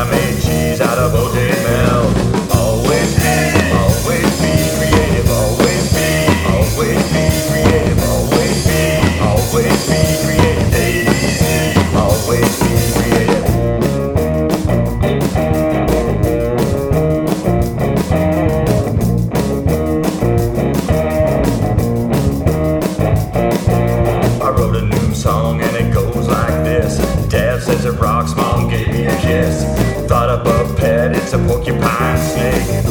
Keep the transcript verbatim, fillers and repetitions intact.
I made cheese out of oatmeal. Always be, always be creative, always be, always be creative, always be, always be creative, A B C, always be creative. I wrote a new song and it goes like this. Dad says it rocks, Mom gave me a kiss. Thought up a pet, it's a porcupine snake.